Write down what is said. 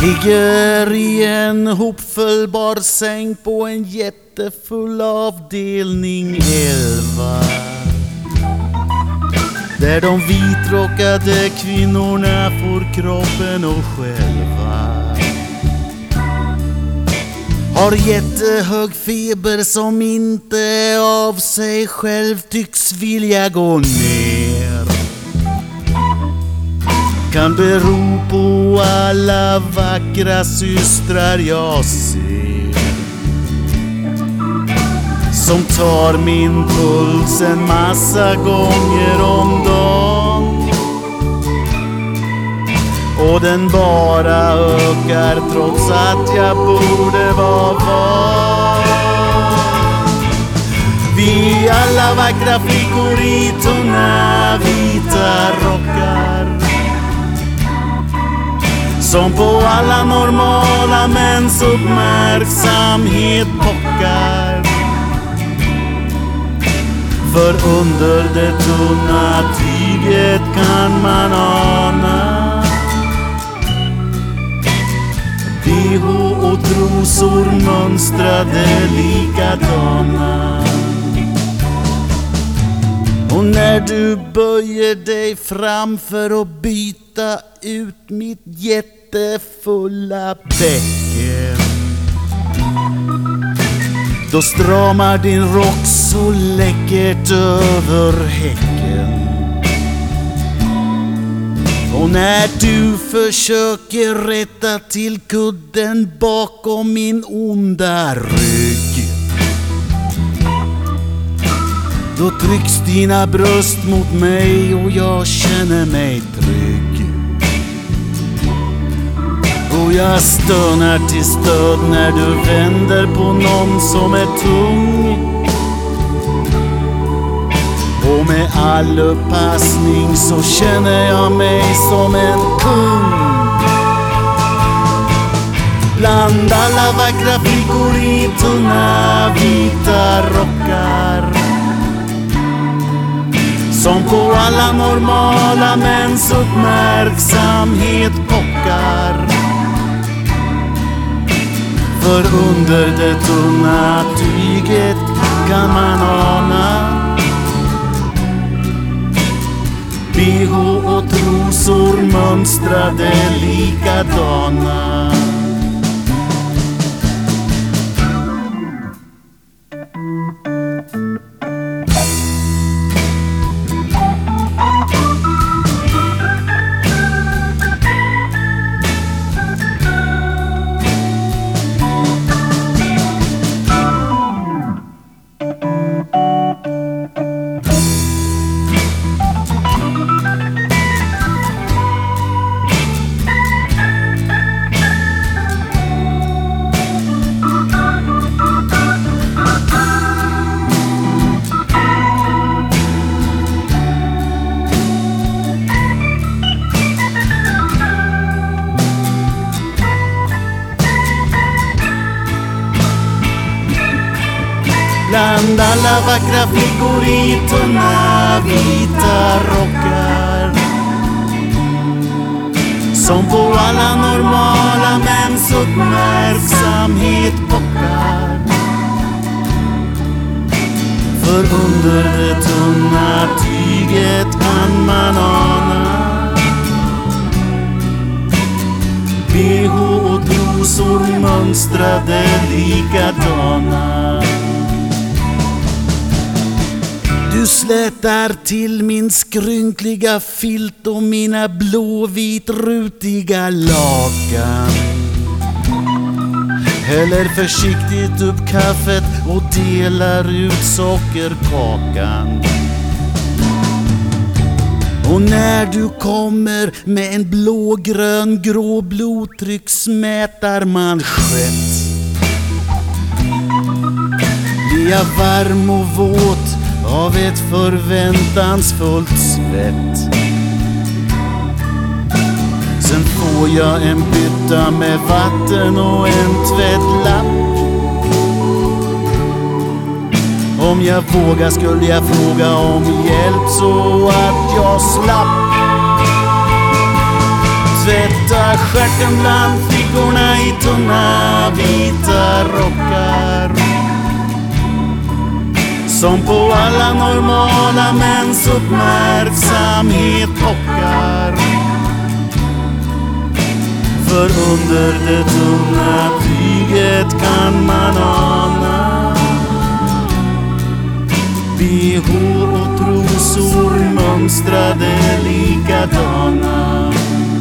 Ligger i en hopföljbar säng på en jättefull avdelning 11, där de vitrockade kvinnorna får kroppen och själva. Har jättehög feber som inte av sig själv tycks vilja gå ner. Kan bero på alla vackra systrar jag ser, som tar min puls en massa gånger om dagen. Och den bara ökar trots att jag borde vara van. Vi alla vackra flickor i tunna vita rockar, som på alla normala mäns uppmärksamhet pockar. För under det tunna tyget kan man ana bh och trosor mönstrade likadana. Och när du böjer dig fram för att byta ut mitt jättefulla bäcken, då stramar din rock så läckert över häcken. Och när du försöker rätta till kudden bakom min onda rygg, då trycks dina bröst mot mig och jag känner mig trygg. Och jag stönar till stöd när du vänder på någon som är tung. Och med all uppassning så känner jag mig som en kung. Bland alla vackra flickor i tunna vita rockar, som på alla normala mäns uppmärksamhet pockar. För under det tunna tyget kan man ana bh och trosor mönstrade likadana. Bland alla vackra flickor i tunna vita rockar, som på alla normala mäns uppmärksamhet pockar. För under det tunna tyget kan man ana bh och trosor mönstrade likadana. Du slätar till min skrynkliga filt och mina blåvitrutiga lakan. Häller försiktigt upp kaffet och delar ut sockerkakan. Och när du kommer med en blågrön grå blodtrycksmätarmanschett, blir jag varm och våt av ett förväntansfullt svett. Sen får jag en bytta med vatten och en tvättlapp. Om jag vågar skulle jag fråga om hjälp så att jag slapp tvätta stjärten bland flickorna i tunna vita rockar, som på alla normala mäns uppmärksamhet pockar. För under det tunna tyget kan man ana BH och trosor mönstrade likadana.